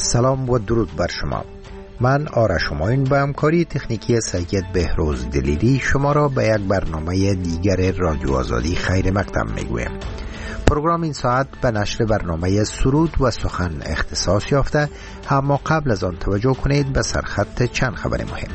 سلام و درود بر شما. من آرش همایون با همکاری تکنیکی سید بهروز دلیری شما را به یک برنامه دیگر رادیو آزادی خیر مقدم میگویم. پروگرام این ساعت به نشر برنامه سرود و سخن اختصاص یافته، اما قبل از آن توجه کنید به سرخط چند خبر مهم.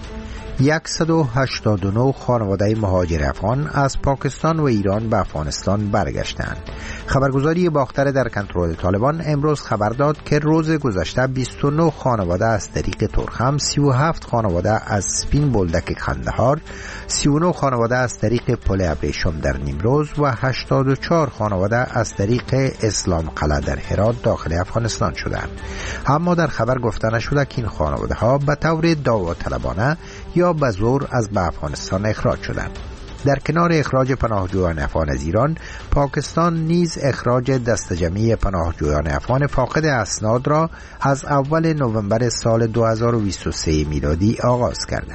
189 خانواده مهاجر افغان از پاکستان و ایران به افغانستان برگشتند. خبرگزاری باختر در کنترل طالبان امروز خبر داد که روز گذشته 29 خانواده از طریق ترخم، 37 خانواده از سپین بولدک قندهار، 39 خانواده از طریق پل ابریشم در نیمروز و 84 خانواده از طریق اسلام قلعه در هرات داخل افغانستان شدند. اما در خبر گفته نشده که این خانواده ها به طور داوطلبانه یا به زور از به افغانستان اخراج شدند. در کنار اخراج پناهجویان افغان از ایران، پاکستان نیز اخراج دسته جمعی پناهجویان افغان فاقد اسناد را از اول نوامبر سال 2023 میلادی آغاز کرده.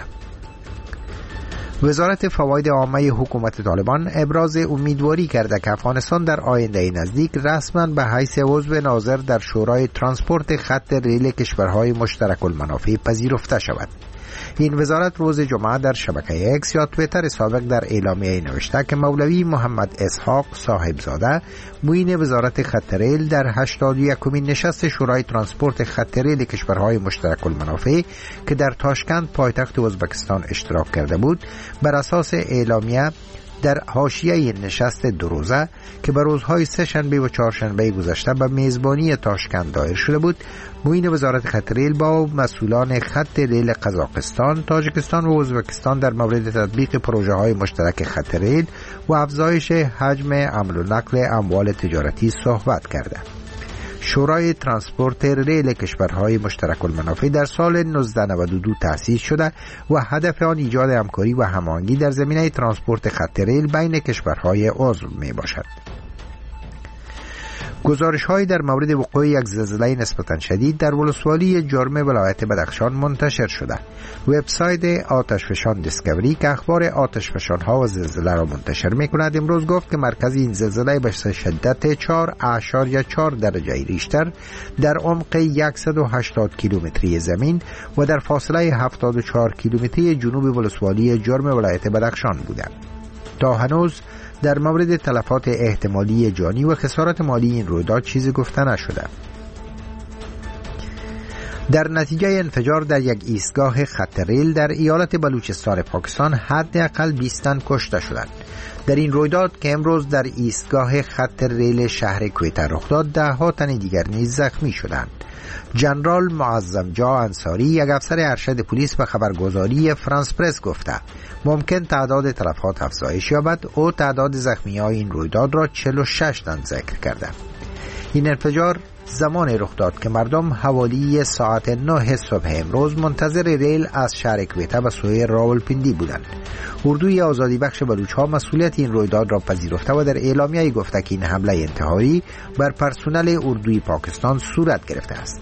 وزارت فواید عامه حکومت طالبان ابراز امیدواری کرده که افغانستان در آینده نزدیک رسما به حیث عضو ناظر در شورای ترانسپورت خط ریل کشورهای مشترک المنافع پذیرفته شود. این وزارت روز جمعه در شبکه اکس یا تویتر سابق در اعلامیه نوشته که مولوی محمد اسحاق صاحبزاده معین وزارت خط ریل در 81مین نشست شورای ترانسپورت خط ریل کشورهای مشترک المنافع که در تاشکند پایتخت ازبکستان اشتراک کرده بود، بر اساس اعلامیه در حاشیه نشست دو روزه که به روزهای سه‌شنبه و چهارشنبه گذشته به میزبانی تاشکند دایر شده بود، معین وزارت خط ریل با مسئولان خط ریل قزاقستان، تاجیکستان و ازبکستان در مورد تطبیق پروژه های مشترک خط ریل و افزایش حجم حمل و نقل اموال تجارتی صحبت کرده. شورای ترانسپورت ریل کشورهای مشترک المنافع در سال 1992 تأسیس شده و هدف آن ایجاد همکاری و هماهنگی در زمینه ترانسپورت خط ریل بین کشورهای عضو می باشد. گزارش‌هایی در مورد وقوع یک زلزله نسبتاً شدید در ولسوالی جرم ولایت بدخشان منتشر شده. وبسایت آتشفشان دیسکوری که اخبار آتشفشان‌ها و زلزله را منتشر می‌کند امروز گفت که مرکز این زلزله به شدت 4.4 درجه ریشتر در عمق 180 کیلومتری زمین و در فاصله 74 کیلومتری جنوب ولسوالی جرم ولایت بدخشان بوده. تا هنوز در مورد تلفات احتمالی جانی و خسارت مالی این رویداد چیزی گفته نشده. در نتیجه انفجار در یک ایستگاه خط ریل در ایالت بلوچستان پاکستان حداقل 20 تن کشته شدند. در این رویداد که امروز در ایستگاه خط ریل شهر کویته رخ داد، 10 تن دیگر نیز زخمی شدند. جنرال معظم جا انصاری، یک افسر ارشد پلیس، به خبرگزاری فرانس پرس گفته ممکن تعداد تلفات افزایش یابد. او تعداد زخمی‌های این رویداد را 46 تن ذکر کرده. این انفجار زمان رخ داد که مردم حوالی ساعت 9 صبح امروز منتظر ریل از شهر کویته به سوی راولپیندی بودند. اردوی آزادی بخش بلوچ‌ها مسئولیت این رویداد را پذیرفته و در اعلامیه‌ای گفته که این حمله انتحاری بر پرسنل اردوی پاکستان صورت گرفته است.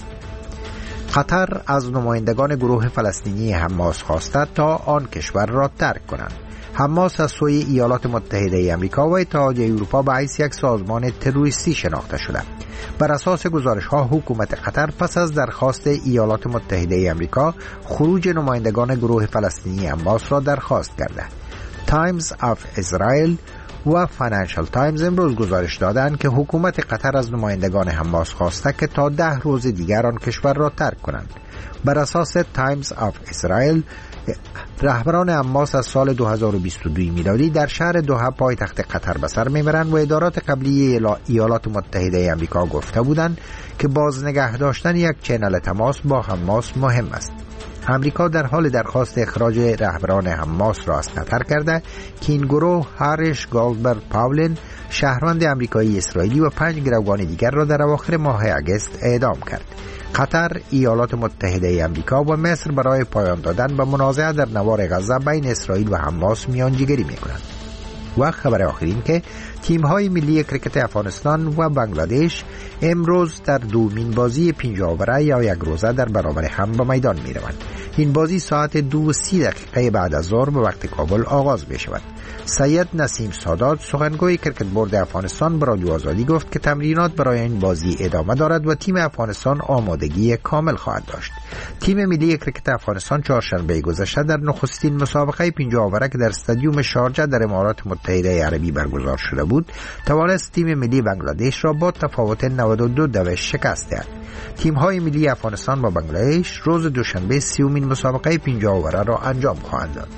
قطر از نمایندگان گروه فلسطینی حماس خواسته تا آن کشور را ترک کنند. حماس از سوی ایالات متحده آمریکا و اتحادیه اروپا به حیث یک سازمان تروریستی شناخته شده. بر اساس گزارش‌ها حکومت قطر پس از درخواست ایالات متحده آمریکا خروج نمایندگان گروه فلسطینی حماس را درخواست کرده. تایمز آف اسرائیل و فینانشال تایمز امروز گزارش دادند که حکومت قطر از نمایندگان حماس خواسته که تا 10 روز دیگر آن کشور را ترک کنند. بر اساس تایمز آف اسرائیل، رهبران حماس از سال 2022 میلادی در شهر دوحه پایتخت قطر به سر میبرند و ادارات قبلی ایالات متحده آمریکا گفته بودند که بازنگه داشتن یک چنل تماس با حماس مهم است. امریکا در حال درخواست اخراج رهبران حماس را از قطر کرده که این گروه هارش گالدبرگ پاولن، شهروند امریکایی اسرائیلی و 5 گروگان دیگر را در اواخر ماه اگست اعدام کرد. قطر، ایالات متحده آمریکا و مصر برای پایان دادن به منازعه در نوار غزه بین اسرائیل و حماس میانجیگری می‌کنند. و خبر آخرین که تیم‌های ملی کرکت افغانستان و بنگلادش امروز در دومین بازی 50 اوره یا یک روزه در برابر هم به میدان می‌روند. این بازی ساعت 2:30 بعد از ظهر به وقت کابل آغاز می‌شود. سید نسیم سادات سخنگوی کرکت بورد افغانستان به رادیو آزادی گفت که تمرینات برای این بازی ادامه دارد و تیم افغانستان آمادگی کامل خواهد داشت. تیم ملی کرکت افغانستان چهارشنبه گذشته در نخستین مسابقه 50 اوره که در استادیوم شارجه در امارات متحده عربی برگزار شده بود، توانست تیم ملی بنگلادش را با تفاوت 92 شکست دهد. تیم‌های ملی افغانستان و بنگلادش روز دوشنبه 30مین مسابقه 50 اوره را انجام خواهند داد.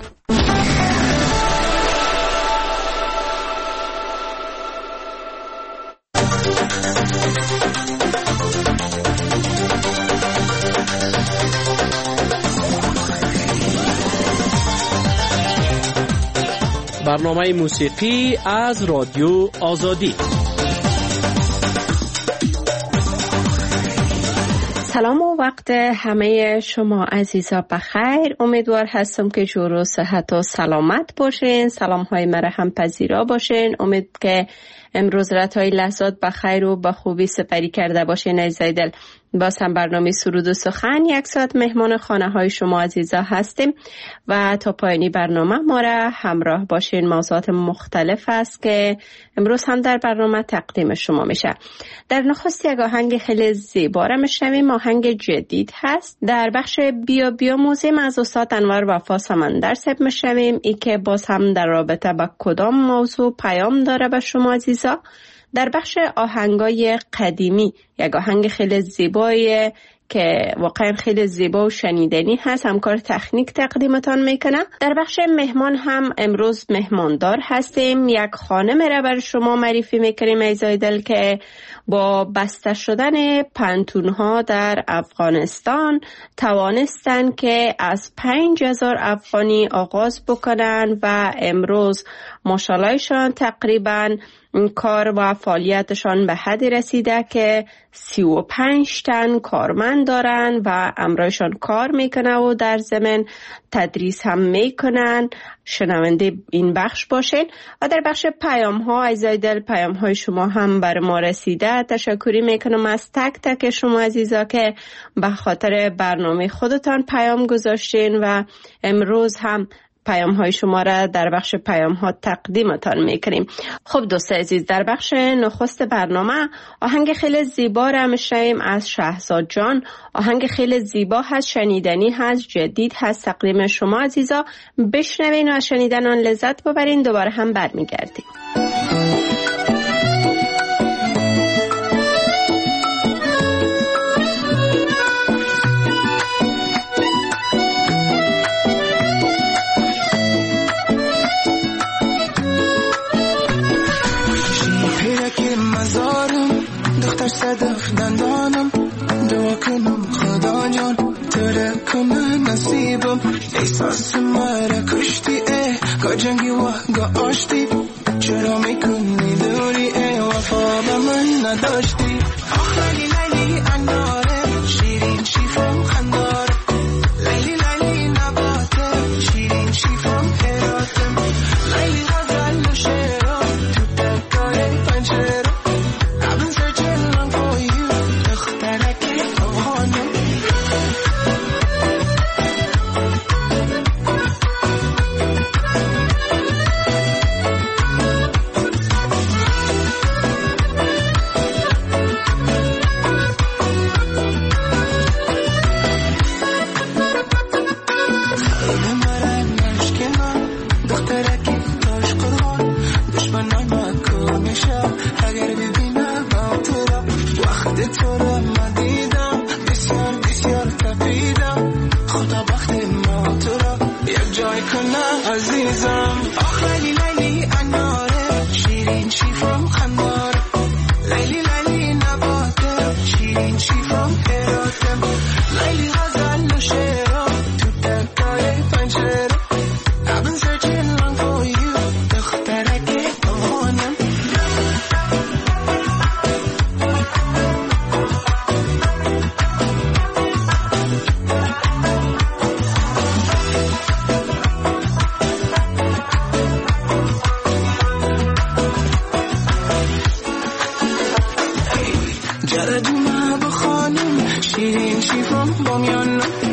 برنامه موسیقی از رادیو آزادی. سلام و وقت همه شما عزیزا بخیر. امیدوار هستم که جور و صحت و سلامت باشین. سلام های مرا هم پذیرا باشین. امید که امروز راتای لحظات بخیر و به خوبی سپری کرده باشین. عزیزای دل، باز هم برنامه سرود و سخن 1 ساعت مهمان خانه های شما عزیزا هستیم و تا پایانی برنامه ما را همراه باشین. موضوعات مختلف است که امروز هم در برنامه تقدیم شما میشه. در نخست یک آهنگ خیلی زیبا را میشنویم. آهنگ جدید هست. در بخش بیا بیا موزیم از استاد انور وفا سمندر صاحب میشنویم. ای که باز هم در رابطه با کدام موضوع پیام داره به شما عزیزا. در بخش آهنگای قدیمی یک آهنگ خیلی زیبایی که واقعا خیلی زیبا و شنیدنی هست، همکار تکنیک تقدیمتان میکنه. در بخش مهمان هم امروز مهماندار هستیم. یک خانم را بر شما معرفی میکنیم عزیزای دل که با بسته شدن پنتونها در افغانستان توانستن که از 5000 افغانی آغاز بکنن و امروز ماشاءاللهشان تقریبا کار و فعالیتشان به حدی رسیده که 35 تن کارمند دارن و امرایشان کار میکنه و در ضمن تدریس هم میکنن. شنونده این بخش باشین. و در بخش پیام ها عزیزای دل، پیام های شما هم بر ما رسیده. تشکری میکنم از تک تک شما عزیزا که به خاطر برنامه خودتان پیام گذاشتین و امروز هم پیام های شما را در بخش پیام ها تقدیمتان میکنیم. خب دوست عزیز، در بخش نخست برنامه آهنگ خیلی زیبا را میشنویم از شهزاد جان. آهنگ خیلی زیبا هست، شنیدنی هست، جدید هست. تقدیم شما عزیزا بشنوین و از شنیدن آن لذت ببرین. دوباره هم برمیگردیم. صدف دندانم دعا کنم خدا جان تره کنه نصیبم. احساس مرا کشتی ای گاه جنگی و گاه آشتی. چرا میکنی دوری ای وفا به من نداشتی. آخری لیلی اناره شیرین شیفم خنداره. لیلی لیلی نباته شیرین شیفم هراتم. لیلی غزل و شعرها تو دکای پنجره.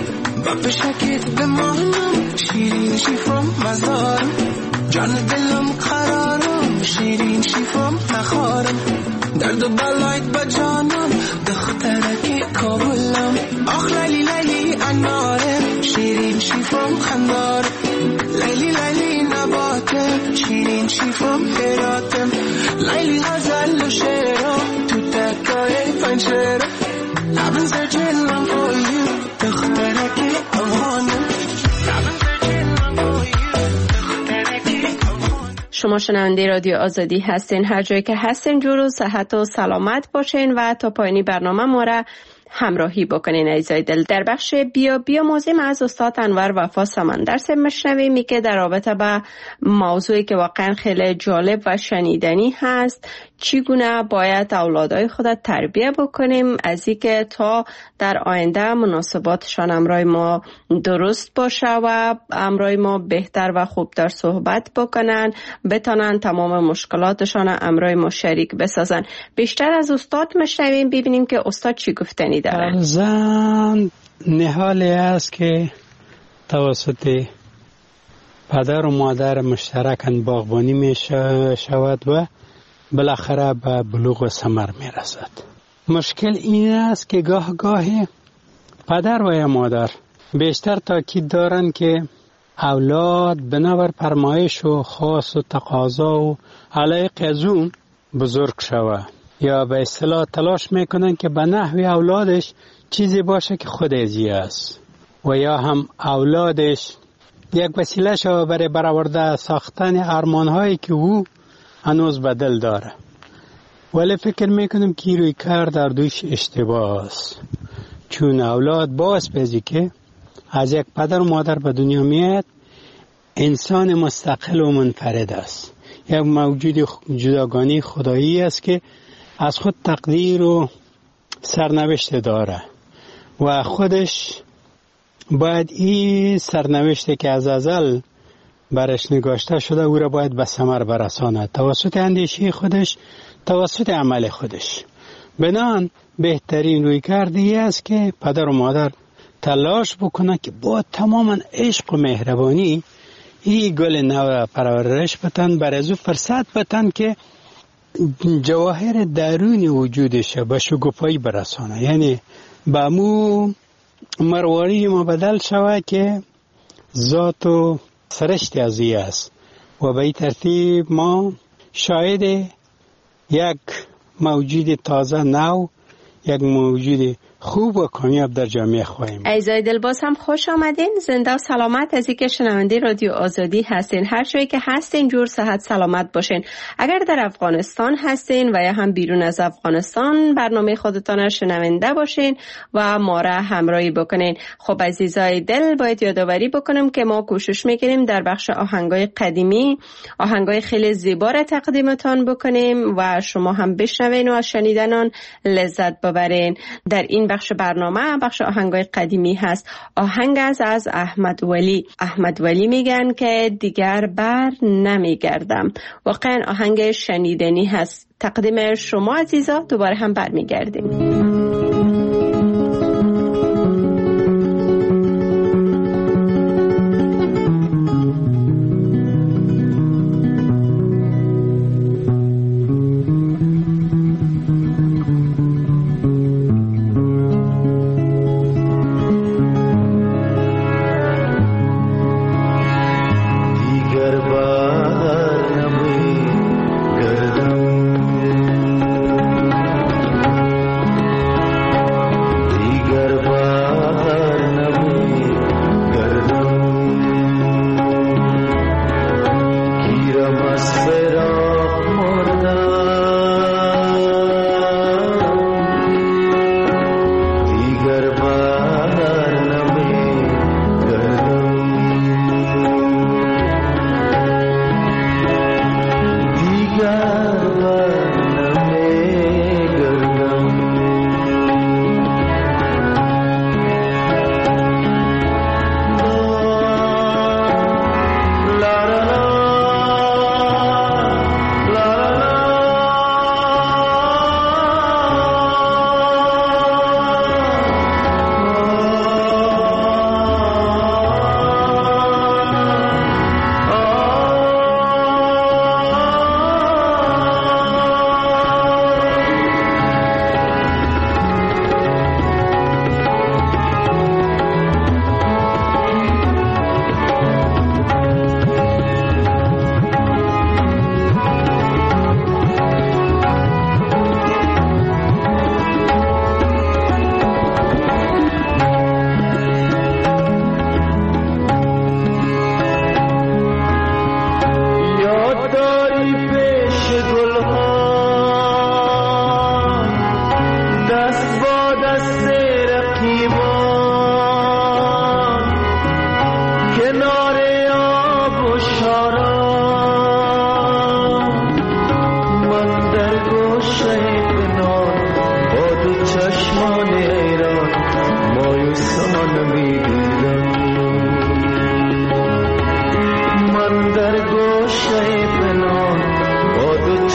شیرین شیفم مزار جان دلم گرد و بلایت بجانم دخترکی کابلم آخ لیلی لیلی اناره شیرین شیفم خندار لیلی لیلی نباته شیرین شیفم هراتم لیلی غزل و شیرم تو تکای پنجره لبن زجلم for you دخترکی امانم شما شنونده رادیو آزادی هستین. هر جایی که هستین جور و صحت و سلامت باشین و تا پایانی برنامه ما را همراهی بکنین عزیزای دل. در بخش بیا موضوع از استاد انور وفا سمندر صاحب میشنویم که در رابطه با موضوعی که واقعا خیلی جالب و شنیدنی هست، چگونه باید اولادای خود تربیت بکنیم از اینکه تا در آینده مناسباتشان امرای ما درست باشه و امرای ما بهتر و خوبتر صحبت بکنن، بتانن تمام مشکلاتشان امرای ما شریک بسازن. بیشتر از استاد میشنویم ببینیم که استاد چی گفتنی داره. زن نهالی است که توسط پدر و مادر مشترکاً باغبانی می شود و بالاخره به بلوغ و ثمر می رسد. مشکل این است که گاهی پدر و یا مادر بیشتر تاکید دارند که اولاد بنابر فرمایش و خواست و تقاضا و علایق از اون بزرگ شود، یا به اصطلاح تلاش میکنن که به نحوی اولادش چیزی باشه که خود ازی است، و یا هم اولادش یک وسیله شود برای برآورده ساختن ارمانهایی که او هنوز به دل داره. ولی فکر میکنم که روی کار در دوش اشتباه است، چون اولاد باعث بزی که از یک پدر و مادر به دنیا میاد انسان مستقل و منفرد است، یک موجود جداگانه خدایی است که از خود تقدیر و سرنوشت داره و خودش باید این سرنوشتی که از ازل برش نگاشته شده او را باید به ثمر برساند توسط اندیشه خودش، توسط عمل خودش. بنان بهترین روی کردی است که پدر و مادر تلاش بکنه که با تماما عشق و مهربانی این گل نو پرورش بتن، بر از او فرصت بتن که جواهر درونی وجودش به شکوفایی برسانه، یعنی به مو مرواری ما بدل شود که ذات و سرشت ازی است و به این ترتیب ما شاید یک موجود تازه نو، یک موجود خوب و کامیاب در جامعه خواهیم. عزیزای دل باز هم خوش آمدین، زنده و سلامت از اینکه شنونده رادیو آزادی هستین. هر جایی که هستین جور صحت سلامت باشین. اگر در افغانستان هستین و یا هم بیرون از افغانستان برنامه خودتان را شنونده باشین و ما را همراهی بکنین. خب عزیزای دل باید یادآوری بکنم که ما کوشش میکنیم در بخش آهنگای قدیمی آهنگای خیلی زیبا را تقدیمتان بکنیم و شما هم بشنوین و از شنیدن آن لذت ببرین. در این بخش برنامه بخش آهنگای قدیمی هست. آهنگ از احمد ولی میگن که دیگر بر نمیگردم. واقعا آهنگ شنیدنی هست. تقدیم شما عزیزا، دوباره هم برمیگردیم.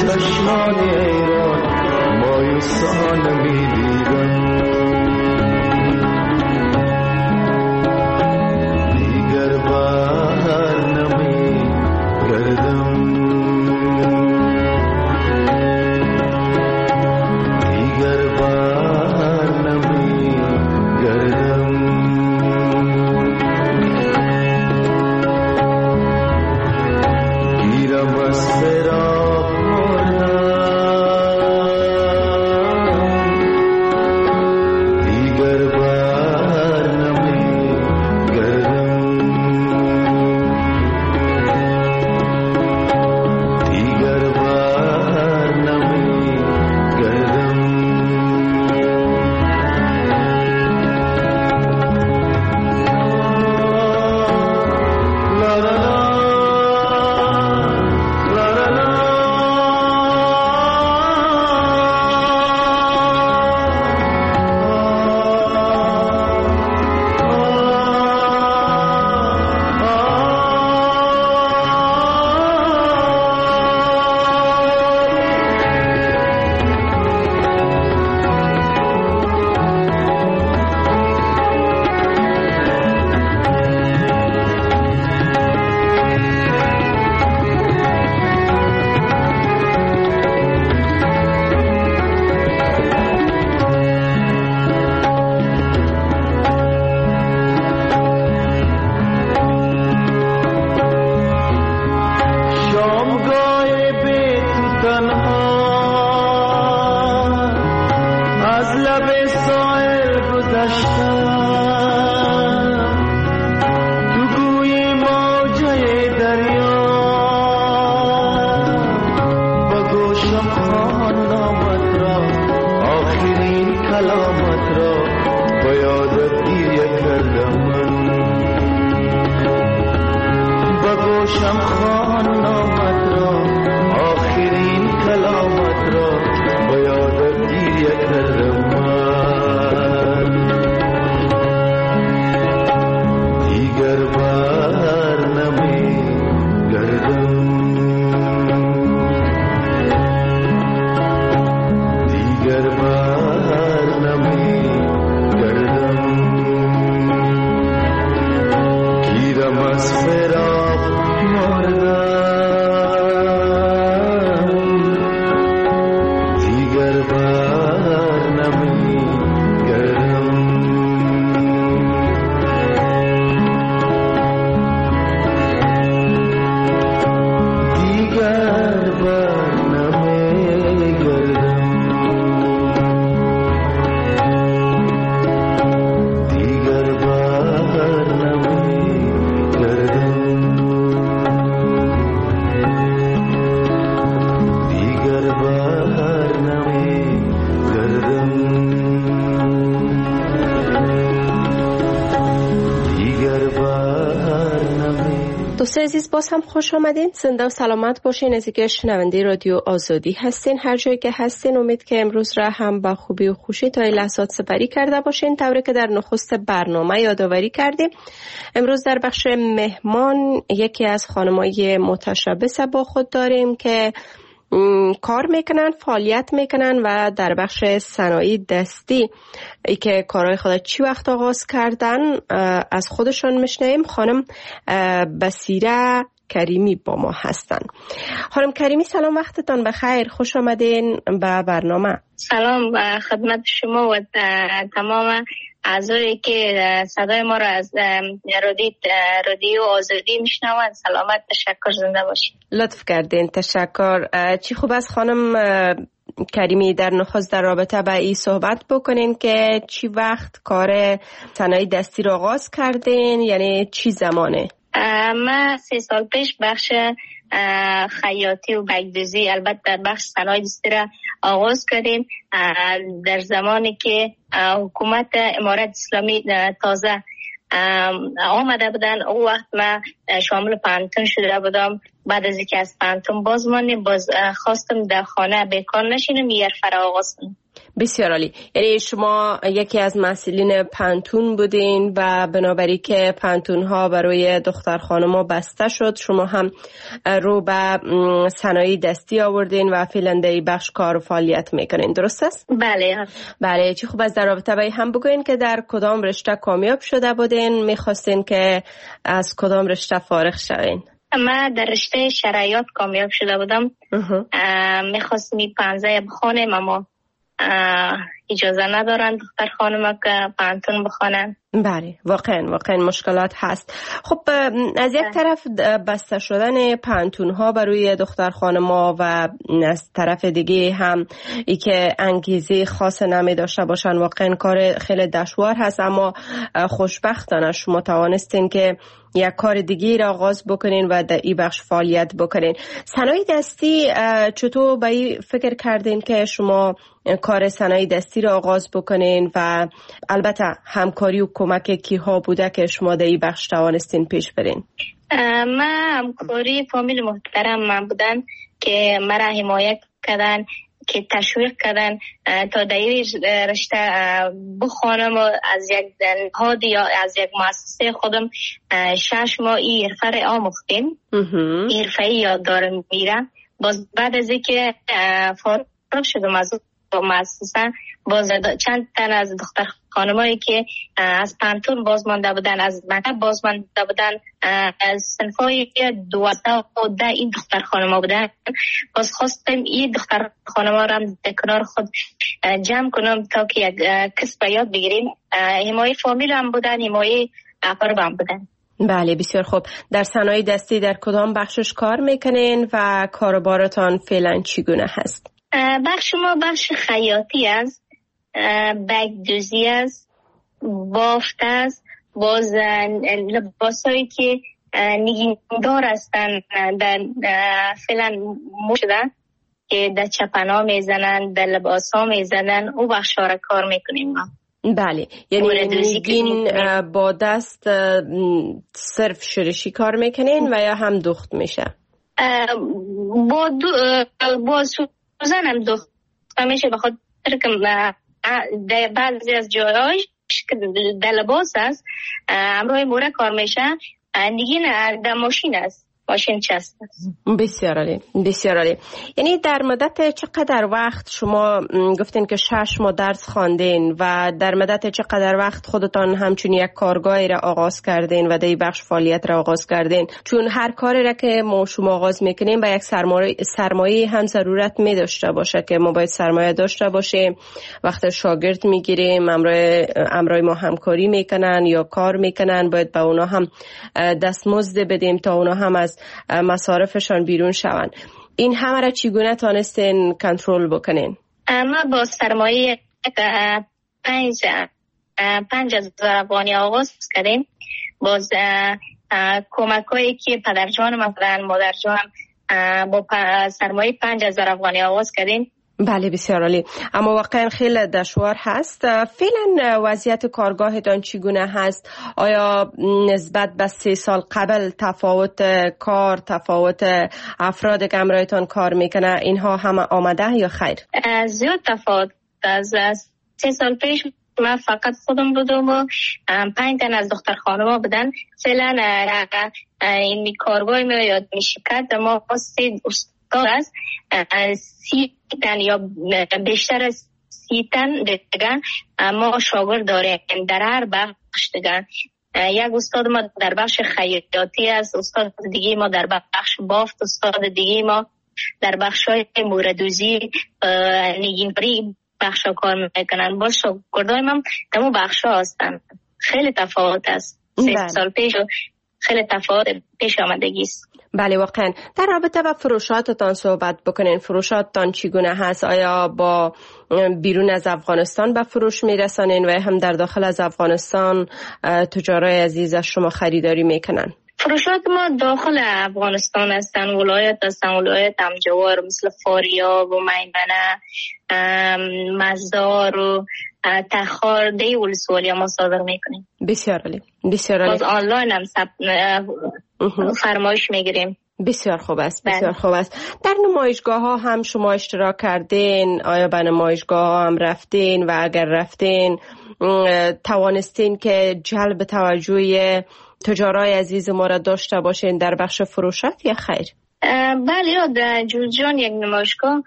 چشمان ایران مایوسانه می‌دیدم. دیگر بر نمی‌گردم، دیگر بر نمی‌گردم. گیرم از فراق مردم، دیگر بر نمی‌گردم، دیگر بر نمی‌گردم. لا لا لا لا لا لا شامگاه بی تو تنها از لب ساحل گذشتم، تو گوی موجه دریا با گوشم خواند آمد را، آخرین کلامت را با یادت گریه کردم من. با گوشم خواند آمد را، آخرین کلامت را با یادت گریه کردم من. دیگر بر نمی‌گردم، دیگر بر نمی‌گردم. گیرم از فراق مردم، دیگر بر نمی‌گردم، دیگر بر نمی‌گردم، دیگر بر نمی‌گردم، دیگر بر نمی‌گردم، دیگر بر نمی‌گردم. دوست عزیز باز هم خوش آمدین. زنده و سلامت باشین. از اینکه شنونده رادیو آزادی هستین، هر جایی که هستین امید که امروز را هم با خوبی و خوشی تا این لحظات سپری کرده باشین. طوری که در نخست برنامه یادآوری کردیم، امروز در بخش مهمان یکی از خانمای متشبث با خود داریم که کار میکنن، فعالیت میکنن و در بخش صنایع دستی ای که کارهای خود چی وقت آغاز کردن از خودشان میشنویم. خانم بصیره کریمی با ما هستن. خانم کریمی سلام، وقتتان بخیر، خوش آمدین به برنامه. سلام و خدمت شما و تمام اعضایی که صدای ما را از رادیو آزادی میشنوند. سلامت، تشکر، زنده باشید. لطف کردین، تشکر. چی خوب است خانم کریمی در نخست در رابطه با این صحبت بکنین که چی وقت کار صنایع دستی را آغاز کردین، یعنی چی زمانه؟ ما 3 سال پیش بخش خیاطی و بیگدوزی البته در بخش صنایع دستی را آغاز کردیم. در زمانی که حکومت امارت اسلامی تازه آمده بودن، او وقت من شامل پانتون شده بودم. بعد از اینکه از پانتون باز ماندیم، باز خواستم در خانه بیکار نشینم، یه فرا آغاز کنم. بسیار عالی. یعنی شما یکی از مسئولین پانتون بودین و بنابراین که پانتون ها برای دختر خانما بسته شد، شما هم رو به صنایع دستی آوردین و فعلا در این بخش کار و فعالیت میکنین، درست است؟ بله. چه خوب. از در رابطه با هم بگوین که در کدام رشته کامیاب شده بودین، میخواستین که از کدام رشته فارغ شوین؟ من در رشته شرایط کامیاب شده بودم. میخواستم 15 بخونم اما اجازه ندارن دختر خانم که پانتون بخونن. بله، واقعا مشکلات هست. خب از یک طرف بسته شدن پانتون ها برای دختر خانما و از طرف دیگه هم ای که انگیزه خاص نمی داشته باشن واقعا کار خیلی دشوار هست، اما خوشبختانه شما توانستین که یک کار دیگه را آغاز بکنین و در این بخش فعالیت بکنین. صنایع دستی چطور به این فکر کردین که شما کار صنایع دستی را آغاز بکنین و البته همکاری و کمک کیها بوده که شما در این بخش توانستین پیش برین؟ من همکاری فامیل محترم من بودن که مرا حمایت کردن، که تشویق کردن تا در این رشته بخوانم و از یک نهاد یا از یک مؤسسه خودم 6 ماه این حرفه را آموختیم. حرفه یاد دارم میره. باز بعد از اینکه فارغ شدم از مؤسسه، باز چند تن از دختر خانمایی که از پانتون باز مانده بودن، از مکتب باز مانده بودن، از صنفای 12 و 10 این دختر خانما بودن. باز خواستم این دختر خانما را در کنار خود جمع کنم تا که یک کسب یاد بگیریم. حمایه فامیل هم بودن، حمایه اقارب هم بودن. بله، بسیار خوب. در صنایع دستی در کدام بخشش کار میکنین و کاروبارتان فعلا چگونه هست؟ بخش ما بخش خیاطی است، بگدوزی است، بافت است، باز لباسایی که نگیندار هستن در فعلا شدن که در چپنا میزنن، در لباس ها میزنن، او بخش ها را کار میکنیم ما. بله، یعنی نگین با دست صرف شرشی کار میکنین و یا هم دوخت میشه؟ با سوزن هم دوخت میشه، بخاطر که در بعضی از جایاش که در لباس است همراه موره کار میشه، نگین در ماشین است، ماشین چست است. بسیار عالی. یعنی در مدت چقدر وقت شما گفتین که 6 ماه درس خواندین و در مدت چقدر وقت خودتان همچون یک کارگاهی را آغاز کردین و در این بخش فعالیت را آغاز کردین؟ چون هر کاری را که ما شما آغاز میکنیم با یک سرمایه هم ضرورت می داشته باشه که ما باید سرمایه داشته باشیم. وقت شاگرد میگیریم، امرای ما همکاری میکنن یا کار میکنن، باید به اونا هم دستمزد بدیم تا اونا هم از مصارفشان بیرون شوند. این همه را چگونه تانستین کنترل بکنین؟ ما با سرمایه 5,000 افغانی آغاز کردیم. باز کمک هایی که پدرجان ما بودن، مادرجان، با سرمایه 5,000 افغانی آغاز کردیم. بله، بسیار عالی. اما واقعا خیلی دشوار هست. فعلا وضعیت کارگاهتان چگونه هست؟ آیا نسبت به 3 سال قبل تفاوت کار، تفاوت افراد که همراهتان کار میکنه اینها همه آمده یا خیر؟ زیاد تفاوت. از 3 سال پیش من فقط خودم بودم و 5 تن از دختر خانما بودن. فعلا این کارگاه ما یا شرکت ما 3 استاد است، 30 تن یا بیشتر از 30 تن دیگه ما شاگرد داریم در هر بخش دیگه. یک استاد ما در بخش خیاطی است، استاد دیگه ما در بخش بافت، استاد دیگه ما در بخش های موردوزی، نگینبری بخش ها کار میکنن. باز شاگردای ما تمام بخش ها هستن. خیلی تفاوت است. 3 سال پیش خیلی تفاوت پیش آمدگی است. بله، واقعا. در رابطه با فروشاتتان صحبت بکنین. فروشاتتان چگونه هست؟ آیا با بیرون از افغانستان به فروش میرسانین و هم در داخل از افغانستان تجارای عزیز از شما خریداری میکنن؟ فروشات ما داخل افغانستان هستن، ولایت هستن، ولایت همجوار مثل فاریاب و میمنه، مزار و تخار، دی ولسوالی ما صادر میکنیم. بسیار عالی. باز آنلاین هم فرمایش میگیریم. بسیار خوب است، بسیار خوب است. در نمایشگاه ها هم شما اشتراک کردین؟ آیا به نمایشگاه ها هم رفتین و اگر رفتین توانستین که جلب توجه تجارای عزیز ما را داشته باشین در بخش فروشات یا خیر؟ بله، در جوزجان یک نمایشگاه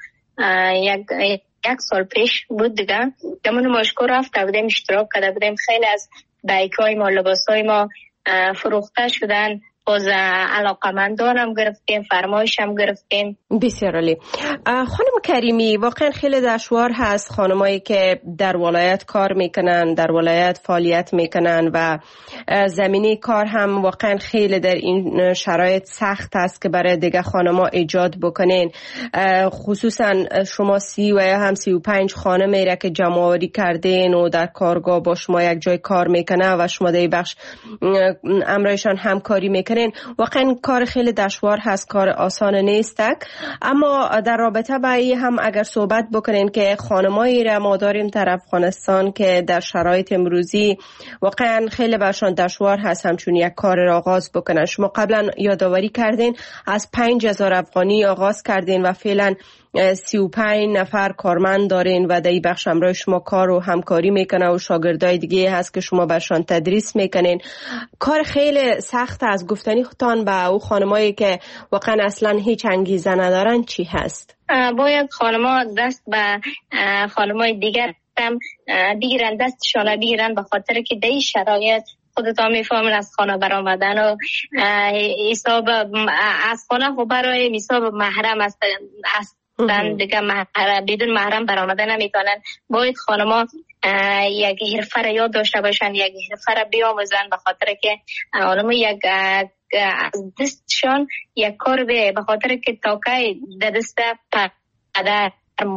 یک سال پیش بود دیگه. در نمایشگاه رفته بودیم، اشتراک کرده بودیم. خیلی از بایک‌های ما، لباس‌های ما فروخته شدن. باز علاقمندان هم گرفتیم، فرمایش هم گرفتیم. بسیار عالی. خانم کریمی، واقعا خیلی دشوار هست خانمایی که در ولایت کار میکنن، در ولایت فعالیت میکنن و زمینه کار هم واقعا خیلی در این شرایط سخت است که برای دیگه خانما ایجاد بکنین. خصوصا شما 30 و هم 35 خانمی را که جمع آوری کردین و در کارگاه با شما یک جای کار میکنه و شما در بخش امرایشان همکاری میکنین، واقعا کار خیلی دشوار هست، کار آسان نیست. اما در رابطه با این هم اگر صحبت بکنین که خانمایی را ما داریم در افغانستان که در شرایط امروزی واقعا خیلی برشان دشوار هست همچون یک کار را آغاز بکنن. شما قبلا یادآوری کردین از 5000 افغانی آغاز کردین و فعلا 35 نفر کارمند دارین و در این بخش همراه شما کار و همکاری میکنه و شاگردای دیگه هست که شما برشان تدریس میکنین. کار خیلی سخت از گفتنی خودتان به او خانمایی که واقعا اصلا هیچ انگیزه ندارن چی هست؟ باید خانما دست به خانمای دیگر هم بگیرن، دستشان بگیرن، به خاطر که در این شرایط خودتان میفهمین از خانه برآمدن و حساب از خانه و برای حساب محرم است دیگه بدون محرم برآمدن نمیتونن. باید خانما یک حرفه را یاد داشته باشن، یک حرفه را بیاموزن، به خاطر که خانما یک از دستشان یک کار به خاطر که تاکه در دست پدر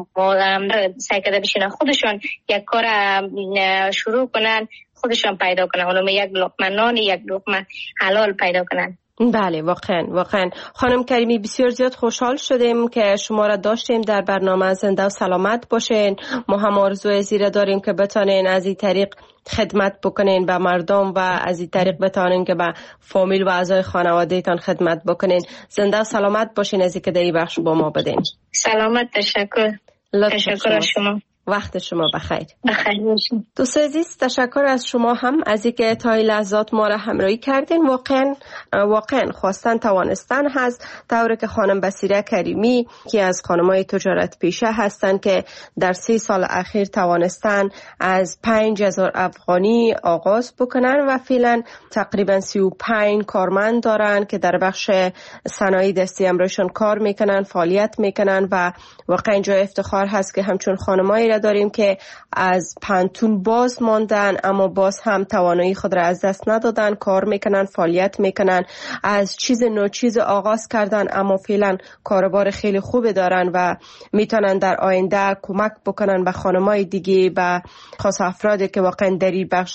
سعی کرده بشینن خودشان یک کار شروع کنن، خودشان پیدا کنن، خانما یک لقمه نان، یک لقمه حلال پیدا کنن. بله، واقعا خانم کریمی بسیار زیاد خوشحال شدیم که شما را داشتیم در برنامه. زنده و سلامت باشین. ما هم آرزوی زیره داریم که بتانین از این طریق خدمت بکنین به مردم و از این طریق بتانین که به فامیل و اعضای خانواده تان خدمت بکنین. زنده و سلامت باشین از اینکه در این بخش با ما بدین. سلامت. تشکر از شما. وقت شما بخیر. بخیر باشین. دوست عزیز، تشکر از شما هم از اینکه تا این لحظات ما را همراهی کردین. واقعا خواستن توانستن هست، طوری که خانم بصیره کریمی که از خانمای تجارت پیشه هستند که در 3 سال اخیر توانستن از 5000 افغانی آغاز بکنن و فعلا تقریبا 35 کارمند دارن که در بخش صنایع دستی امرایشان کار میکنن، فعالیت میکنن و واقعا جای افتخار هست که همچون خانمایی داریم که از پانتون باز ماندن اما باز هم توانایی خود را از دست ندادن، کار میکنن، فعالیت میکنن، از چیز آغاز کردن اما فعلا کاروبار خیلی خوبی دارن و میتونن در آینده کمک بکنن به خانمای دیگه، به خاص افرادی که واقعا در این بخش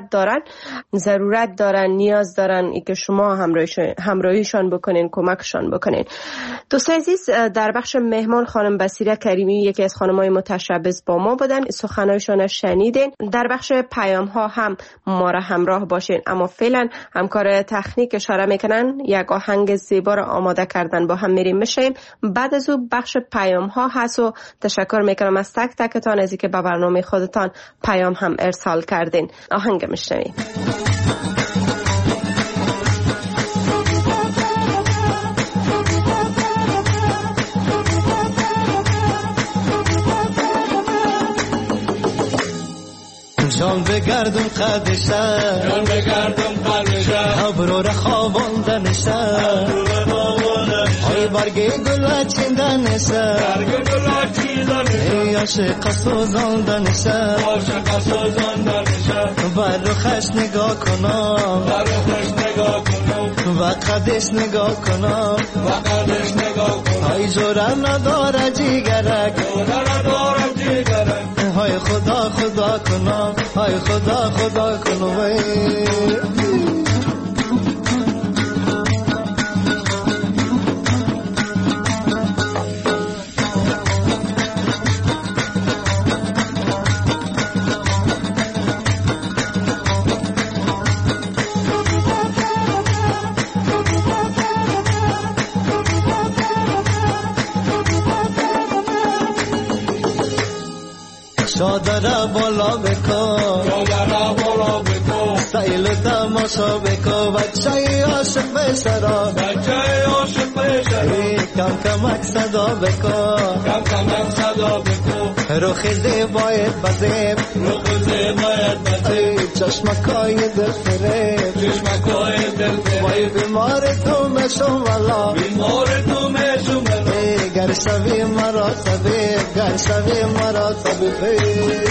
ضرورت دارن، نیاز دارن ای که شما همراهیشان بکنین، کمکشان بکنین. دوستان عزیز، در بخش مهمان خانم بصیره کریمی یکی از خانمای متشبث با ما بودن، سخنانشان شنیدین. در بخش پیام ها هم ما را همراه باشین. اما فعلا همکار تکنیک اشاره میکنن یک آهنگ زیبا را آماده کردن، با هم میریم میشیم. بعد از او بخش پیام ها هست و تشکر میکنم از تک تکتان از اینکه به برنامه خودتان پیام هم ارسال کردین. آهنگ میشنویم. جان بگردم قدشه ابرو را خواباندنشه های برگی گل چیندنشه ای عاشق سوزاندنشه بر رخش نگاه کنم و قدش نگاه کنم های جوره نداره جیگرک های خدا کنم، های خدا کنم. چادر بالا بکن سیل تماشا بکن بچه عاشق بشرا کم کمک صدا بکن روخ زیبایت بزیم چشمکای دل فریب وای بیمار تو مشم والا گر شوی مرا طبیب گر شوی مرا طبیب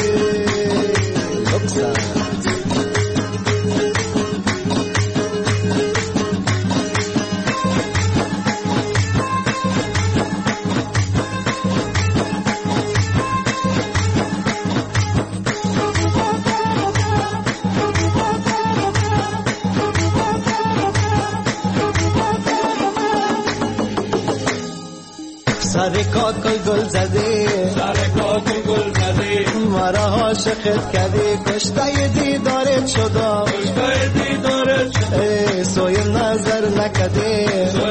سر کاکل گل زدی مرا عاشقت کردی کشته دیدارت شدم سوی نظر نکدی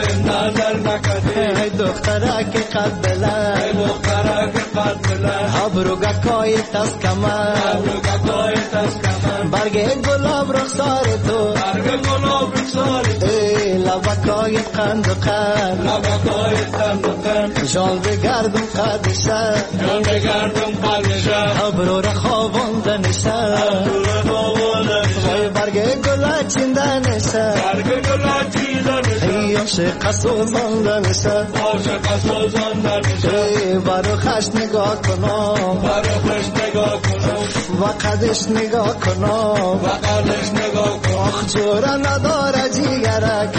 ای دختره که قد بلند ابروگا کای تست کمر برگ گلاب رخسار تو لبکای قند و قند جان بگردم قدشه ابرو را خواباندنشه وای برگ گلا چیندنشه ای عاشق سوزاندنشه برو خش نگاه کنم و قدش نگاه کنم آخ جورا نداره جیگرک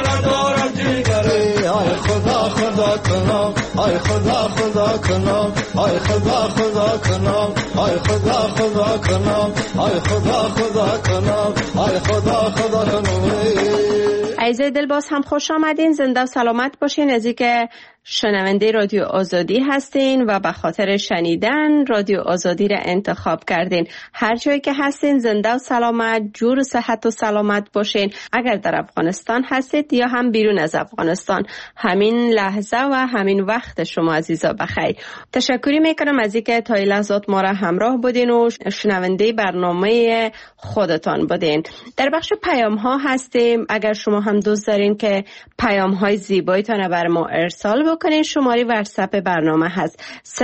آی خدا خدا کنم آی خدا خدا کنم آی خدا خدا کنم آی خدا خدا کنم آی خدا خدا کنم آی خدا خدا کنم. عزیزای دل باز هم خوش آمدین، زنده و سلامت باشین. از اینکه شنونده رادیو آزادی هستین و به خاطر شنیدن رادیو آزادی را انتخاب کردین. هر جایی که هستین زنده و سلامت، جور و صحت و سلامت باشین. اگر در افغانستان هستید یا هم بیرون از افغانستان، همین لحظه و همین وقت شما عزیزا بخیر. تشکری میکنم از اینکه تا این لحظات ما را همراه بودین و شنونده برنامه خودتان بودین. در بخش پیام ها هستیم. اگر شما هم دوست دارین که پیام های زیبایتان بر ما ارسال بکنین، شماره واتساپ برنامه هست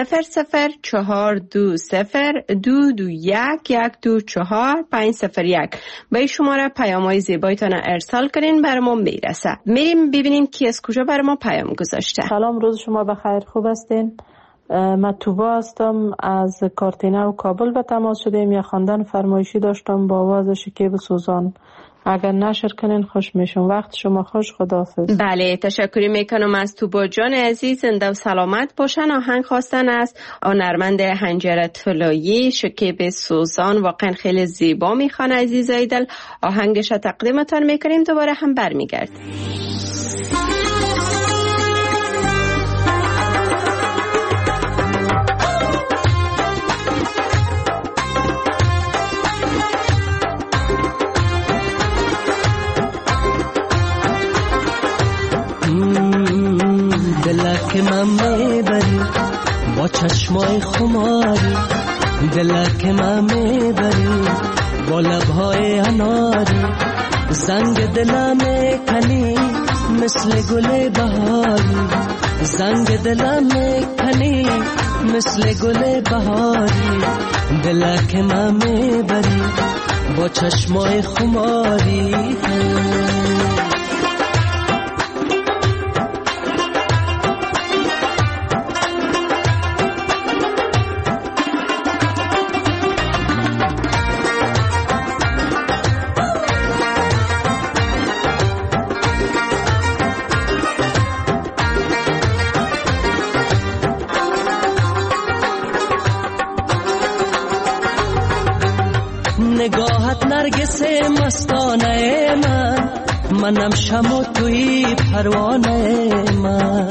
00422221124 به این شماره پیام های زیبایتان ارسال کنین، بر ما میرسه. میریم ببینیم کی از کجا بر ما پیام گذاشته. سلام، روز شما بخیر، خوب هستین؟ من توبا هستم، از کارتینه و کابل به تماس شدیم. یا خواندن فرمایشی داشتم با آواز شکیب سوزان، اگر نشر کنین خوش میشم. وقت شما خوش، خداحافظ. بله، تشکری میکنم از توبا جان عزیز، زنده و سلامت باشن. آهنگ خواستن است هنرمند هنجره طلایی شکیب سوزان، واقعا خیلی زیبا میخوان عزیزای دل. آهنگش تقدیمتان میکنیم، دوباره هم برمیگردیم. دلک من میبری با چشمای خماری، دلک من میبری با لبهای اناری، زنگ دلم کنی مثل گل بهاری، زنگ دلم کنی مثل گل بهاری، دلک من میبری با چشمای خماری. نگاهت نرگس مستانه من، منم شم و توی پروانه من.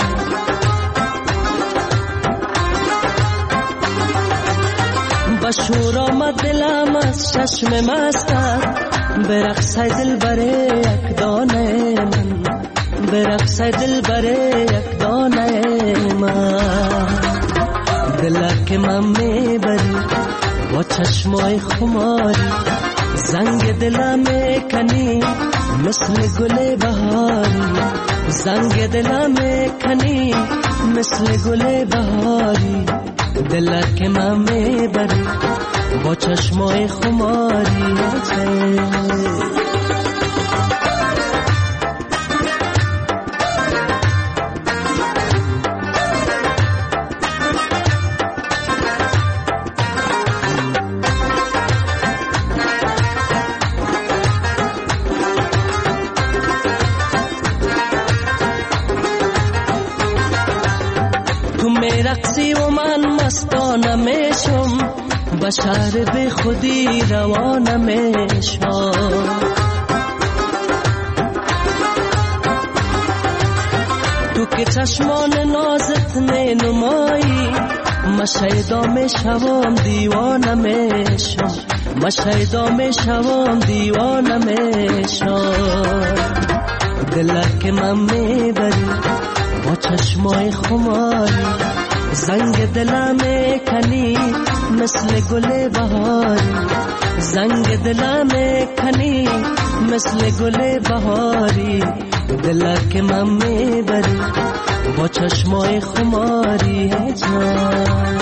با شور آمد دلم از چشم مستت، برقص دل بره یک دانه من، برقص دل بره یک دانه من. دلک من میبری با چشمای خماری زنگ دلم کنی مثل گل بهاری زنگ دلم کنی مثل گل بهاری دلت که من میبری با چشمای خماری رقصی و من مستانه میشم بشر به خودی روانه میشم تو که چشمان نازت نینمایی من شیدا میشوم دیوانه میشم من شیدا میشوم دیوانه میشم دلت که من میبری با چشمای خماری زنگ دلم کنی مثل گل بهاری زنگ دلم کنی مثل گل بهاری دلت که من میبری با چشمای خماری جان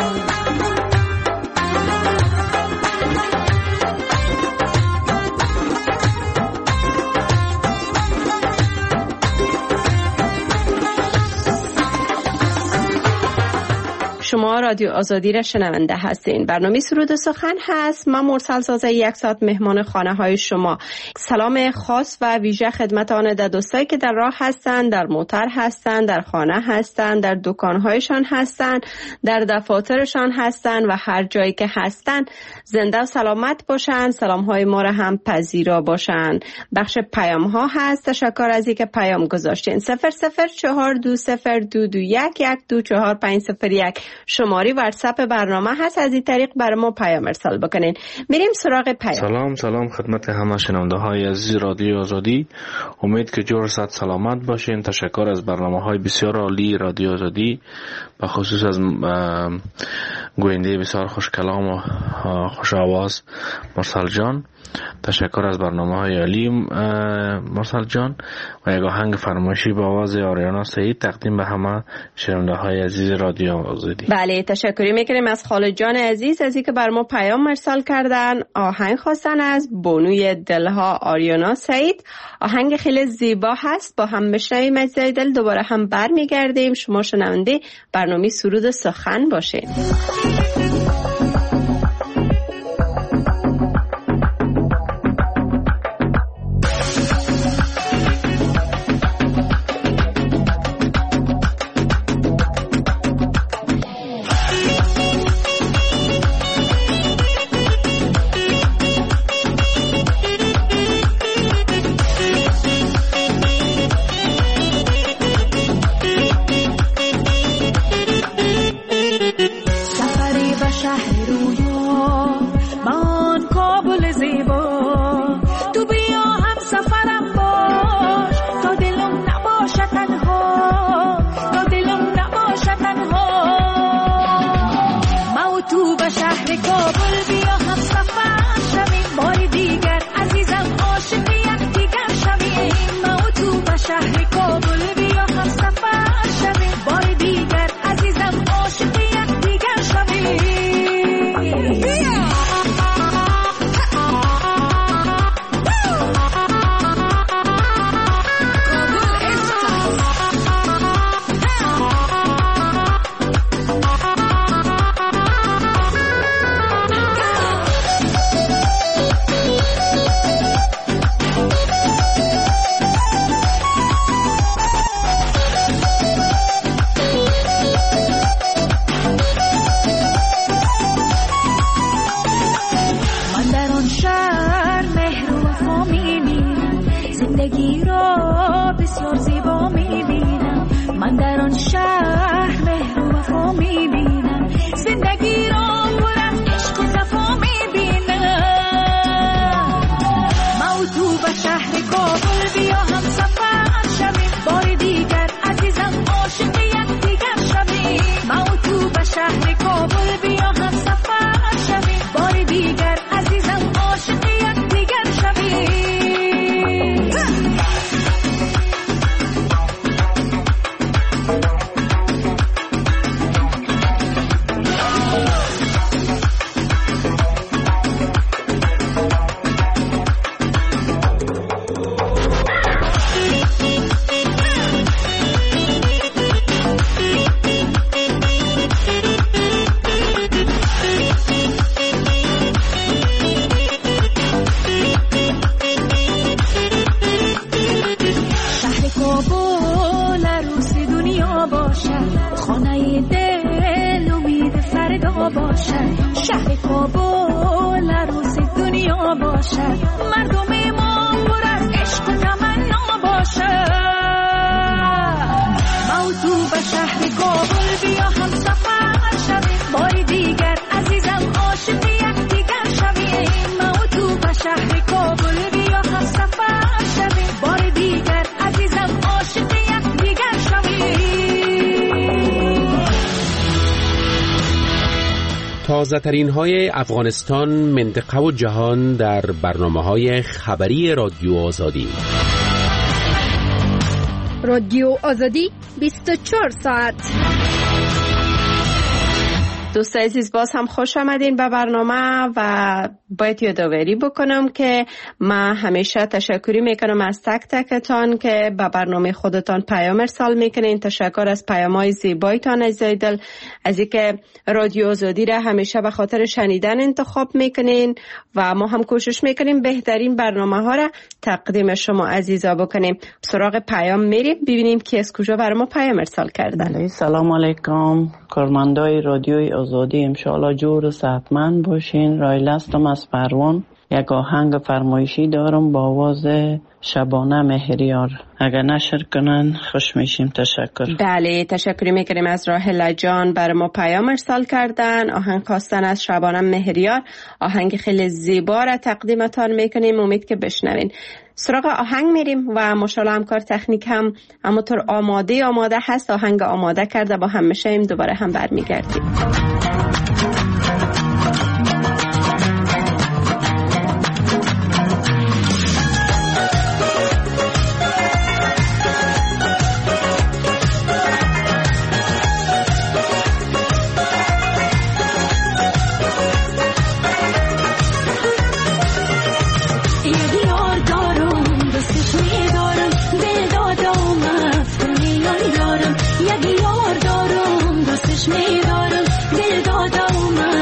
شما رادیو آزادی را شنونده هستین. برنامه سرود و سخن هست. من مرسل سازه یک ساعت مهمان خانه های شما. سلام خاص و ویژه خدمت آن دوستایی که در راه هستند، در موتر هستند، در خانه هستند، در دکانهایشان هستند، در دفاترشان هستند و هر جایی که هستند زنده و سلامت باشند. سلام های ما را هم پذیرا باشند. بخش پیام ها هست. تشکر از اینکه پیام گذاشتین. 004220221124501 شماره واتساپ برنامه هست. از این طریق برای ما پیام ارسال بکنین. میریم سراغ پیام. سلام خدمت همه شنونده های عزیز رادیو آزادی. امید که جور صد سلامت باشین. تشکر از برنامه های بسیار عالی رادیو آزادی، به خصوص از گوینده بسیار خوش کلام و خوش آواز مرسل جان. تشکر از برنامه های عالی مرسل جان و یک آهنگ فرمایشی با آواز آریانا سعید تقدیم به همه شنونده های عزیز رادیو آزادی. بله، تشکری میکنیم از خالد جان عزیز از اینکه بر ما پیام ارسال کردن. آهنگ خواستن از بانوی دلها آریانا سعید. آهنگ خیلی زیبا هست، با هم بشنویم. عزیزای دل دوباره هم برمیگردیم. شما شنونده برنامه سرود سخن باشین. شهر کابل بیا هم سفر شویم، بار شهر کابل عروس دنیا باشد، مردم ما پر از عشق و تمنا باشد. موضوع به شهر کابل بیا هم سفر شویم، بار دیگر عزیزم عاشق یکدیگر شویم. موضوع به شهر کابل بیا هم سفر شویم، بار دیگر عزیزم عاشق یکدیگر شویم. تازه ترین های افغانستان، منطقه و جهان در برنامه‌های خبری رادیو آزادی. رادیو آزادی 24 ساعت. دوست عزیز، باز هم خوش آمدین به برنامه و باید یادآوری بکنم که من همیشه تشکری میکنم از تک تکتان که به برنامه خودتان پیام ارسال میکنین. تشکر از پیام‌های زیبایتان عزیزای دل، از اینکه رادیو آزادی را همیشه به خاطر شنیدن انتخاب میکنین و ما هم کوشش میکنیم بهترین برنامه ها را تقدیم شما عزیزا بکنیم. سراغ پیام میریم ببینیم کی از کجا برای ما پیام ارسال کردن. سلام علیکم کارمندای رادیوی آزادی، انشاءالله جور و صحتمند باشین. رایل هستم از پروان. یک آهنگ فرمایشی دارم با آواز شبانه مهریار، اگر نشر کنن خوش میشیم. تشکر. بله، تشکری میکنیم از راحله جان برای ما پیام ارسال کردن. آهنگ خواستن از شبانه مهریار، آهنگ خیلی زیبا را تقدیمتان میکنیم، امید که بشنوین. سراغ آهنگ میریم و ماشاءالله همکار تکنیک هم همونطور آماده هست، آهنگ آماده کرده، با هم میشیم دوباره هم برمیگردیم. میدارم دل دادم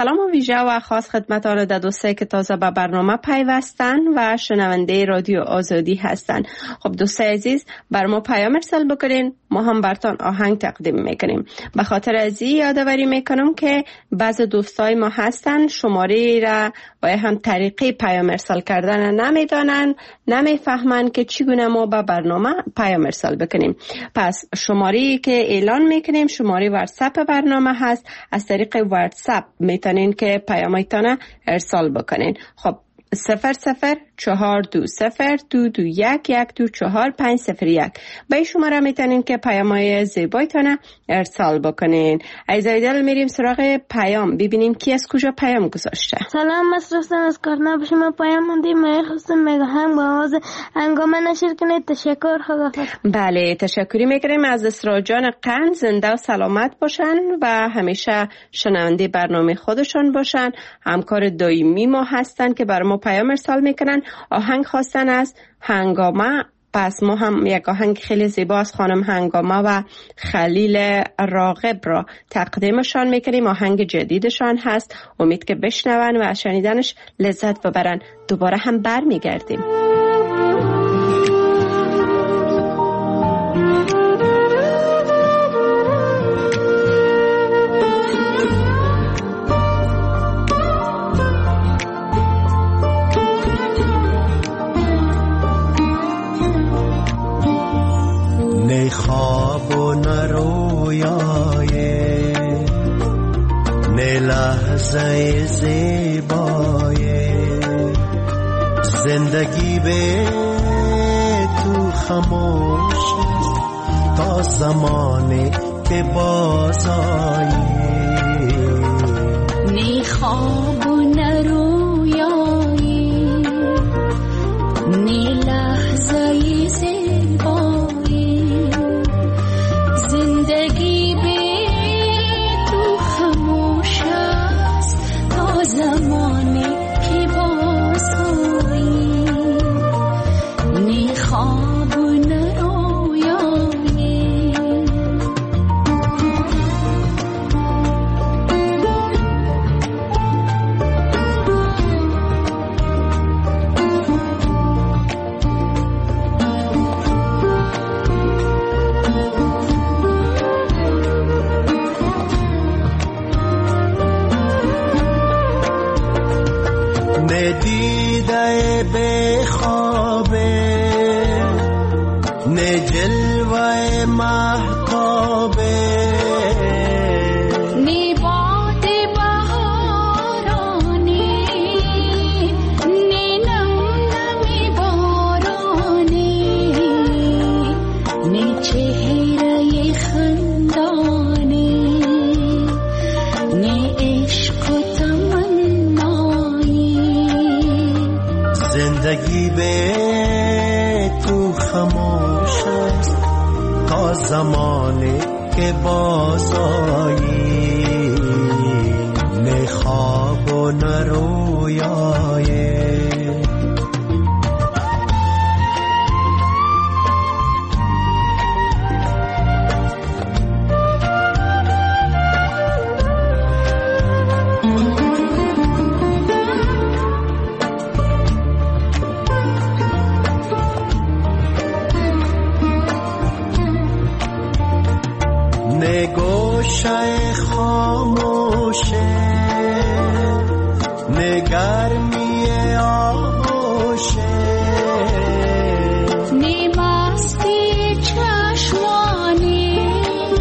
سلام و ویژه و خاص خدمتان دوستایی که تازه به برنامه پیوستن و شنونده رادیو آزادی هستن. خب دوستای عزیز، بر ما پیام ارسال بکنین، ما هم براتون آهنگ تقدیم میکنیم. به خاطر ازی یادآوری میکنم که بعض دوستای ما هستن شماره را و هم طریقه پیام ارسال کردن نمیدانن، نمیفهمن که چگونه ما به برنامه پیام ارسال بکنیم. پس شماره‌ای که اعلان میکنیم شماره واتساپ برنامه هست. از طریق واتساپ میتونین که پیامتان ارسال بکنین. خب 00422022112451 به این شماره میتونین که پیامای زیبایتان ارسال بکنین. عزیزای دل میریم سراغ پیام، ببینیم کی از کجا پیام گذاشته. سلام، مصرف از کارنا به شما پیام موندیم. من خواستم میگم با آواز هنگامه نشر کنید. تشکر، خداحافظ. بله، تشکری میکنیم از اسراء جان قند. زنده و سلامت باشن و همیشه شنونده برنامه خودشان باشن. همکار دائمی ما هستن که بر ما پیام ارسال میکنن. آهنگ خواستن از هنگامه، پس ما هم یک آهنگ خیلی زیبا از خانم هنگامه و خلیل راغب را تقدیمشان میکنیم. آهنگ جدیدشان هست، امید که بشنون و از شنیدنش لذت ببرن. دوباره هم بر میگردیم. نه خواب و نه رویای، نه لحظه زیبای، زندگی به تو خاموش تا زمانی که بازایی. نه خواب و نه رویای، نه لحظه زیبای، زندگی به تو خاموش است تا زمانی که بازایی. نه خواب و نه رویایی. دیده به خوابه، نه جلوه مهتابه، نی باد بهارانی، نی نم نمی بارانی، نی چهره خندانی، نی عشق و زندگی به تو خاموش است تا زمانی که بازایی. نه خواب و نه رویای. گوشه خاموشه، نگرمی آغوشه، نی مستی چشمانی،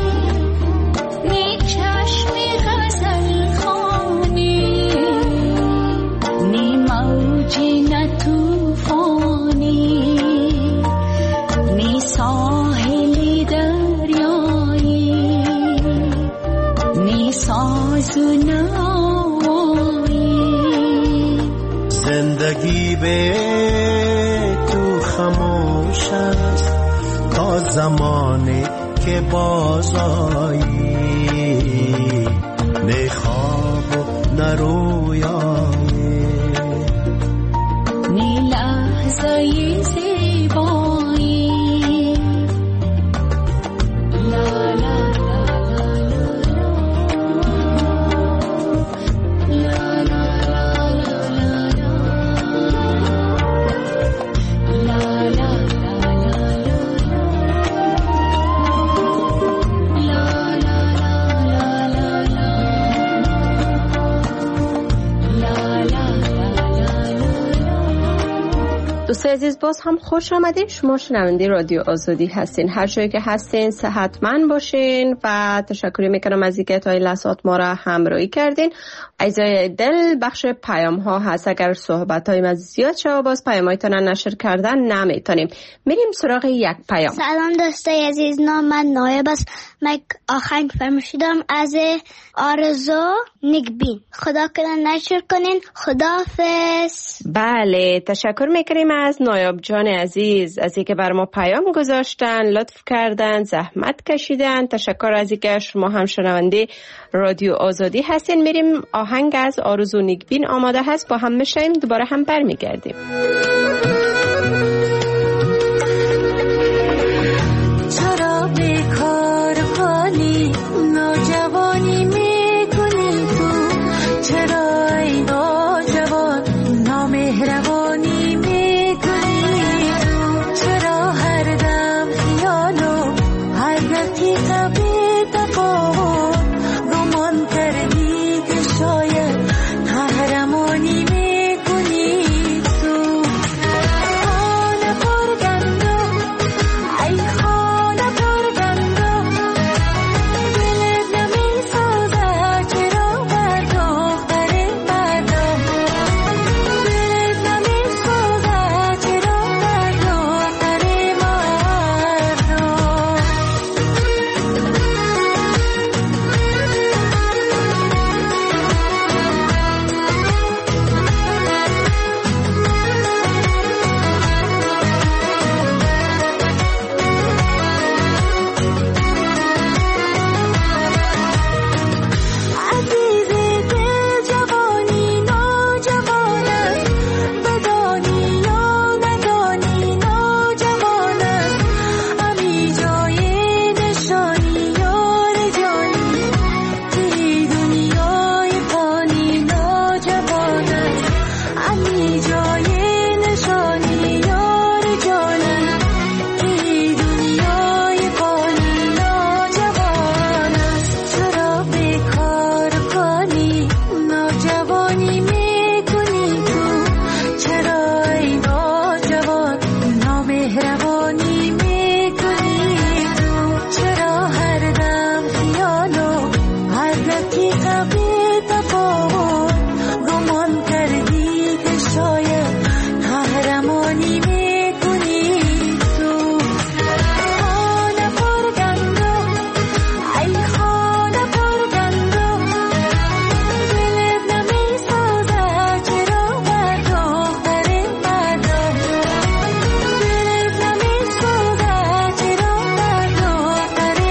نی چشم غزل خوانی، نی موجی نه توفانی، نی ساحلی دریایی، نی ساز و نوایی. زندگی به تو خاموش است تا زمانی که بازایی. نه خواب و نه رویایی، نی لحظه زیبایی. لا لا لا لا لا دوستای عزیز باز هم خوش آمدین. شما شنونده رادیو آزادی هستین. هر جایی که هستین صحتمند باشین و تشکر میکنم از اینکه تا این لحظات ما را همراهی کردین. عزیزای دل بخش پیام ها هست. اگر صحبت های ما زیاد شد باز پیام هایتان نشر کردن نمیتونیم. میریم سراغ یک پیام. سلام دوستای عزیز، نام من نایب است. من آهنگ فرمایشیدم از آرزو نیکبین. خدا کنه نشر کنین. خداحافظ. بله تشکر میکنیم از نایب جان عزیز از اینکه بر ما پیام گذاشتن، لطف کردن، زحمت کشیدن. تشکر از اینکه شما هم شنونده رادیو آزادی هستین. میریم آهنگ از آرزو نیکبین آماده هست، با هم میشیم دوباره هم برمیگردیم. چرا بیکار کنی نوجوانی میکنی تو؟ چرا ای نوجوان نامهربانی میکنی تو؟ چرا هر دم خیالو هر دقیقه بی تفاوت گمان کردی که شاید قهرمانی میکنی تو؟ خانه پرگندو ای خانه پرگندو دلت نمیسازد چرا بر دختر مردم؟ دلت نمیسازد چرا بر دختر عزیز دل جوانی نوجوان است، بدانی یا ندانی نوجوان است. همی جای نشانی یار جانی توی دنیای فانی نوجوان است. همی جای نشانی یار جانی توی دنیای فانی نوجوان است. چرا بیکار کنی نوجوانی میکنی تو؟ چرا ای نوجوان نامهربانی میکنی تو؟ چرا هر دم خیالو هر دقیقه بی تفاوت گمان کردی که شاید قهرمانی میکنی تو؟ خانه پرگندو ای خانه پرگندو دلت نمیسازد چرا بر دختر مردم؟ دلت نمیسازد چرا بر دختر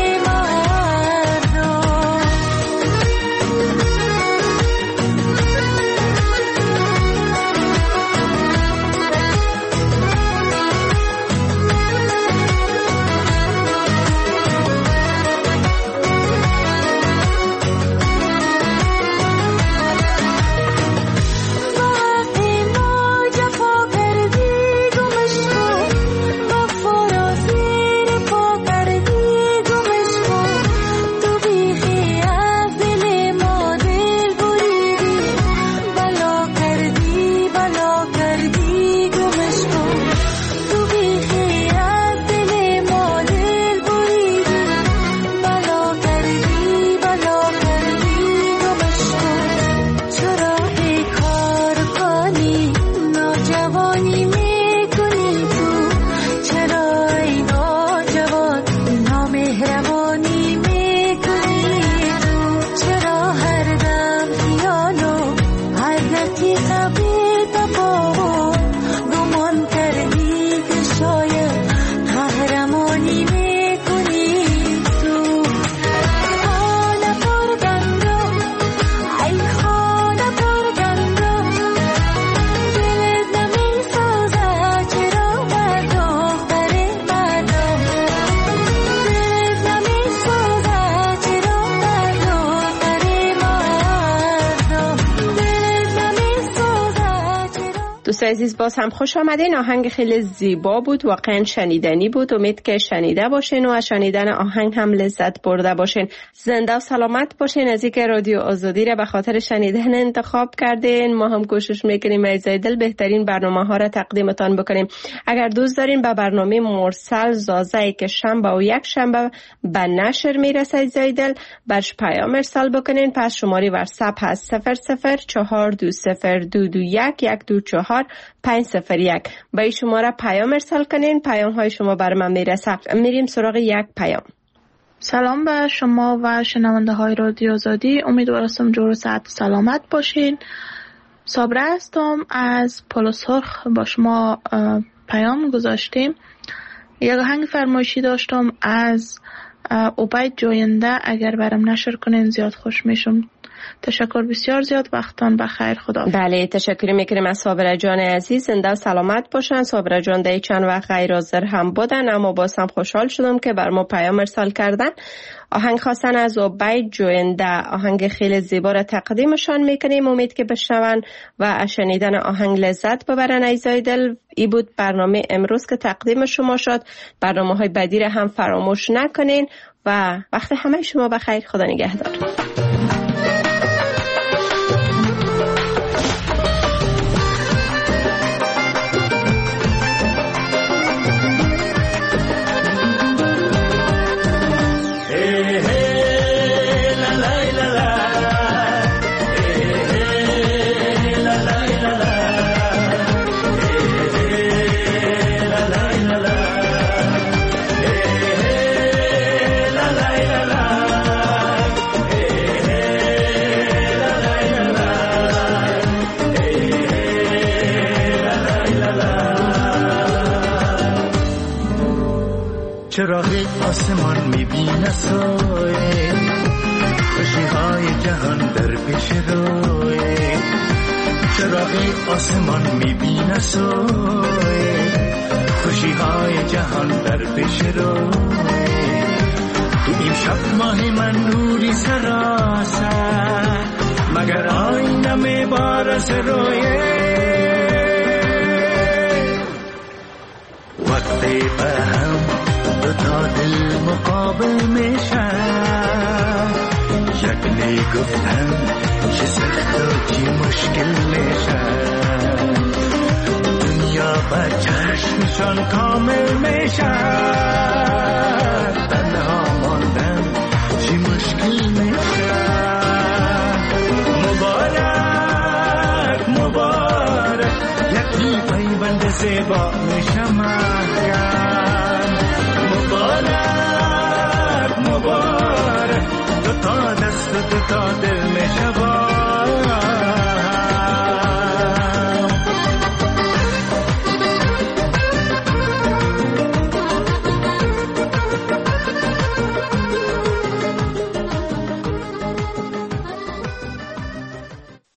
وقتی ما جفا کردی گمش کن، وفا را زیر پا کردی گمش کن. تو بیخی از دل ما دل بریدی، بلا کردی گمش کن. تو بیخی از دل ما دل بریدی، بلا کردی گمش کن. چرا بیکار کنی نوجوانی میکنی تو؟ چرا ای نوجوان نامهربانی میکنی تو؟ چرا هر دم خیالو هر دقیقه بی تفاوت گمان کردی که شاید قهرمانی میکنی تو؟ خانه پرگندو ای خانه پرگندو دلت نمیسازد چرا بر دختر مردم؟ دلت نمیسازد چرا بر دختر مردم؟ دلت نمیسازد دوستان عزیز باز هم خوش آمدین. آهنگ خیلی زیبا بود، واقعا شنیدنی بود. امید که شنیده باشین و از شنیدن آهنگ هم لذت برده باشین. زنده و سلامت باشین. از اینکه رادیو آزادی را به خاطر شنیدن انتخاب کردین. ما هم کوشش میکنیم عزیزای دل بهترین برنامه ها را تقدیمتان بکنیم. اگر دوست دارین به برنامه مرسل زازه که شنبه و یک شنبه به نشر میرسه عزیزای دل، برش پیام ارسال بکنین. پس شماره واتساپ هست 00420221124501. با این شماره پیام ارسال کنین. پیام های شما بر من میرسه. میریم سراغ یک پیام. سلام به شما و شنونده های رادیو آزادی. امیدوارم جور و صحت سلامت باشین. صابره هستم از پل سرخ. با شما پیام گذاشتیم. یک آهنگ فرمایشی داشتم از عبید جوینده. اگر برام نشر کنین زیاد خوش میشم. تشکر بسیار زیاد. وقتان بخیر. خدا. بله تشکر میکنیم از صابره جان عزیز. زنده و سلامت باشن. صابره جان دی چند وقت غیر حاضر هم بودن، اما باز هم خوشحال شدم که بر ما پیام ارسال کردن. آهنگ خواستن از عبید جوینده. آهنگ خیلی زیبا را تقدیمشان میکنیم. امید که بشنون و از شنیدن آهنگ لذت ببرن عزیزای دل. ای بود برنامه امروز که تقدیم شما شد. برنامه های بعدی را هم فراموش نکنین و وقت همه شما بخیر. خدا نگهدار. چراغ آسمان میبینه سایه، خوشی های جهان در پیش روی. چراغ آسمان میبینه سایه، خوشی های جهان در پیش روی. تو این شب ماه من نوری سراسر، مگر آینه میبارز رویه. وقتی به هم دو تا دل مقابل میشن، شکلی گفتن چه سخت و چی مشکل میشن. دنیا با چشمشان کامل میشن، تنها ماندن چی مشکل میشن. مبارک مبارک یکی پیوند زیبا میشمن. مبارک مبارک دو تا دست و دو تا دل میشوان.